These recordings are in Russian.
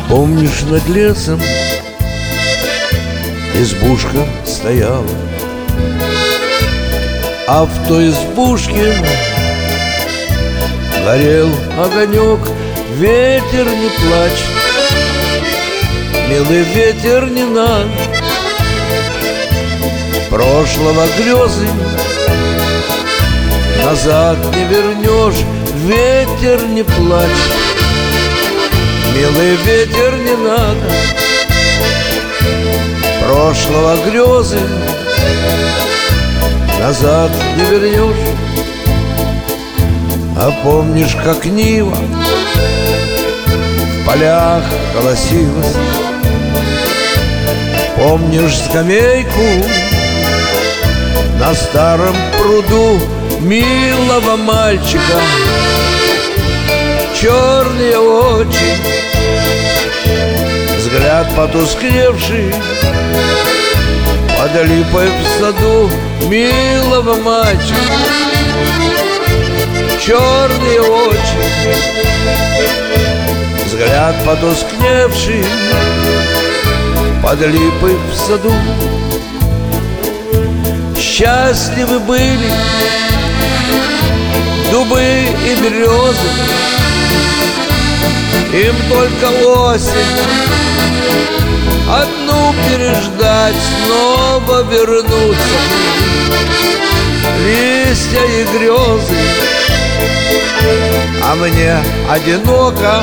Помнишь, над лесом избушка стояла, а в той избушке горел огонек. Ветер, не плачь, милый ветер, не надо, прошлого грезы назад не вернешь. Ветер, не плачь, милый ветер, не надо, прошлого грезы назад не вернешь. А помнишь, как нива в полях колосилась? Помнишь скамейку на старом пруду милого мальчика? Черные очи, взгляд потускневший под липой в саду милого мальчика. Черные очи, взгляд потускневший под липой в саду. Счастливы были дубы и березы, им только осень одну переждать, снова вернуться листья и грезы. А мне одиноко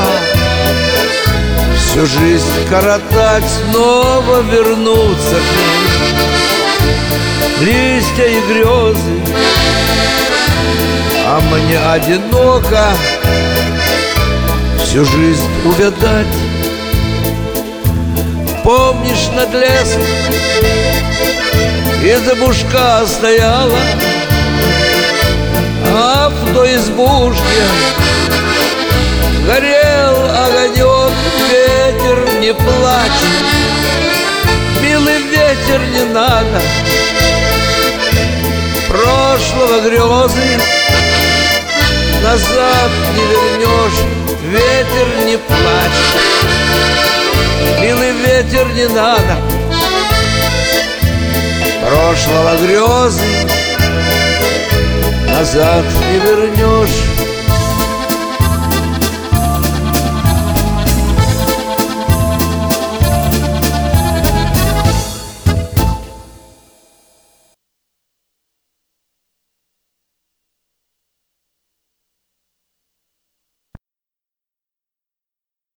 всю жизнь коротать, снова вернуться листья и грезы. А мне одиноко всю жизнь увядать. Помнишь, над лесом избушка стояла, а в той избушке горел огонек. Ветер, не плачь, милый ветер, не надо, прошлого грезы назад не вернешь. Ветер, не плачь, милый ветер, не надо, прошлого грезы назад не вернешь.